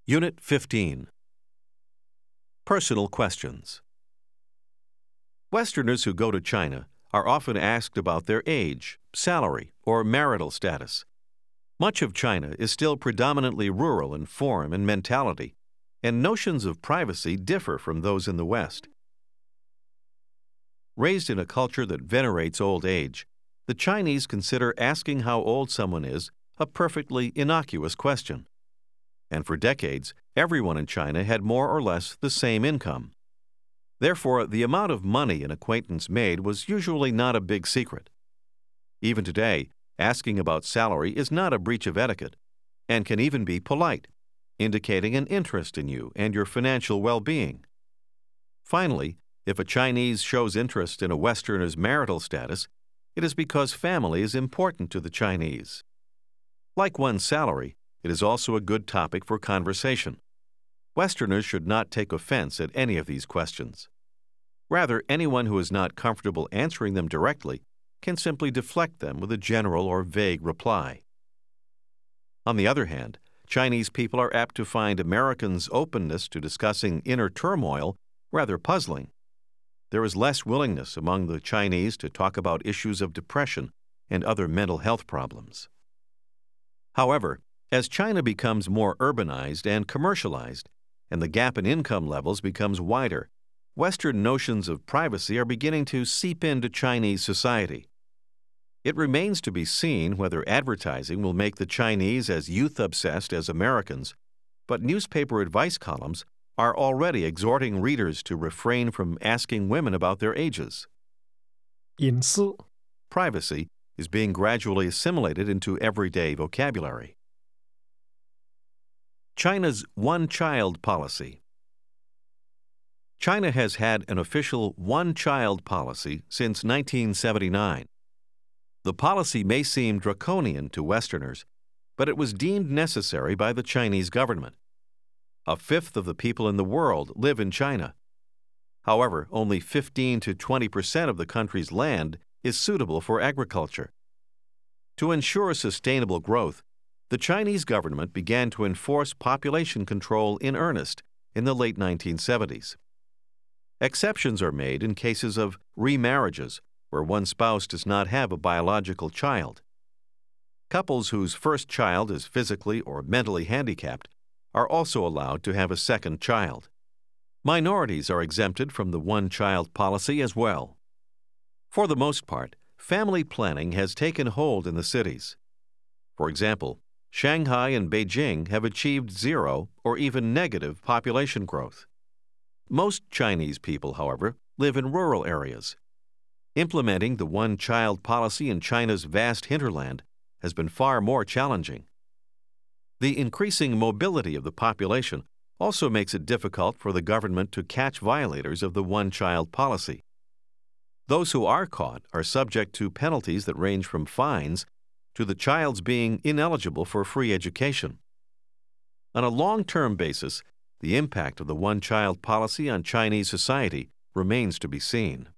Unit 15. Personal Questions. Westerners who go to China are often asked about their age, salary, or marital status. Much of China is still predominantly rural in form and mentality, and notions of privacy differ from those in the West. Raised in a culture that venerates old age, the Chinese consider asking how old someone is a perfectly innocuous question. And for decades, everyone in China had more or less the same income. Therefore, the amount of money an acquaintance made was usually not a big secret. Even today, asking about salary is not a breach of etiquette, and can even be polite, indicating an interest in you and your financial well-being. Finally, if a Chinese shows interest in a Westerner's marital status, it is because family is important to the Chinese. Like one's salary, it is also a good topic for conversation. Westerners should not take offense at any of these questions. Rather, anyone who is not comfortable answering them directly can simply deflect them with a general or vague reply. On the other hand, Chinese people are apt to find Americans' openness to discussing inner turmoil rather puzzling. There is less willingness among the Chinese to talk about issues of depression and other mental health problems. However, as China becomes more urbanized and commercialized, and the gap in income levels becomes wider, Western notions of privacy are beginning to seep into Chinese society. It remains to be seen whether advertising will make the Chinese as youth-obsessed as Americans, but newspaper advice columns are already exhorting readers to refrain from asking women about their ages. 隐私 Privacy is being gradually assimilated into everyday vocabulary. China's one-child policy. China has had an official one-child policy since 1979. The policy may seem draconian to Westerners, but it was deemed necessary by the Chinese government. A fifth of the people in the world live in China. However, only 15 to 20% of the country's land is suitable for agriculture. To ensure sustainable growth, the Chinese government began to enforce population control in earnest in the late 1970s. Exceptions are made in cases of remarriages, where one spouse does not have a biological child. Couples whose first child is physically or mentally handicapped are also allowed to have a second child. Minorities are exempted from the one-child policy as well. For the most part, family planning has taken hold in the cities. For example, Shanghai and Beijing have achieved zero or even negative population growth. Most Chinese people, however, live in rural areas. Implementing the one-child policy in China's vast hinterland has been far more challenging. The increasing mobility of the population also makes it difficult for the government to catch violators of the one-child policy. Those who are caught are subject to penalties that range from fines to the child's being ineligible for free education. On a long-term basis, the impact of the one-child policy on Chinese society remains to be seen.